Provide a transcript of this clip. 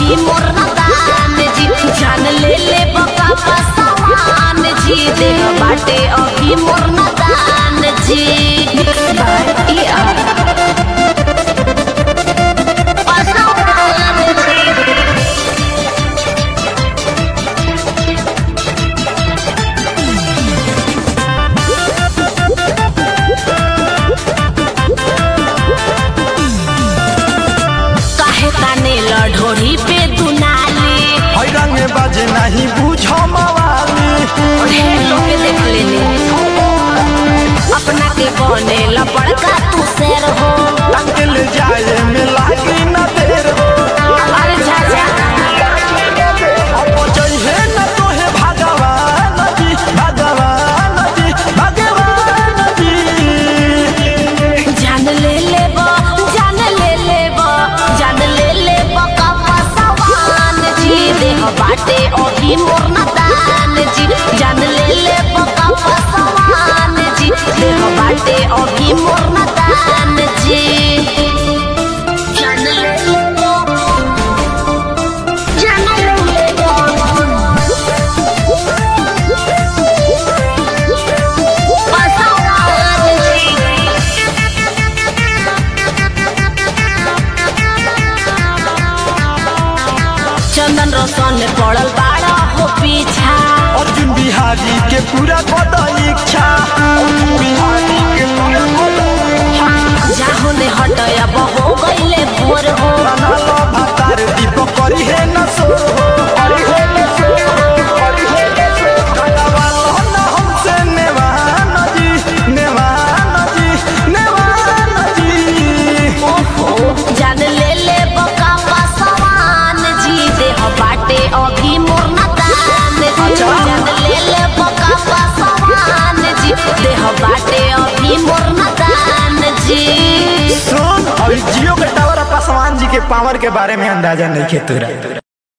अभी मोर नदान जी, जान ले ले बका पसवान जी, देह बाटे अभी मोर नदान जी। ढोरी पे दुनाली हई रंग बाजे नहीं बुझ मवाली, लोग देख लेने अपना के बने लपड़का तू शेर हो, टंग ले जाए में लागी न देर हो। अरे जा जा चाहिए न तोहे भगवान जी, भगवान जी, भगवान जी। जान ले ले जान ले ले जान ले ले बका पसवान जी, देह बाटे अभी मोर नदान जी, जान ले ले बका पसवान जी, देह बाटे अभी मोर नदान जी। जान ले ले जान ले ले पसवान जी। चंदन रोशन पड़ल बाड़ा हो पीछा, अर्जुन बिहारी के पूरा कद इच्छा, अर्जुन बिहारी के पूरा कद इच्छा। जाहो ने हटया हो गईले भोर हो, बनालो भातार दीप करी है न सो हो, करी है न सो हो, करी है न सो हो। कलावालो न हमसे नेवान जी, नेवान जी, नेवान जी। ओहो जान ले ले बका पसवान जी, देह बाटे अभी मोर नदान जी, जान ले ले बका पसवान जी, देह बाटे अभी मोर नदान जी। सुन, अभी जियो के टावर पासवान जी के पावर के बारे में अंदाजा नहीं है तोरा।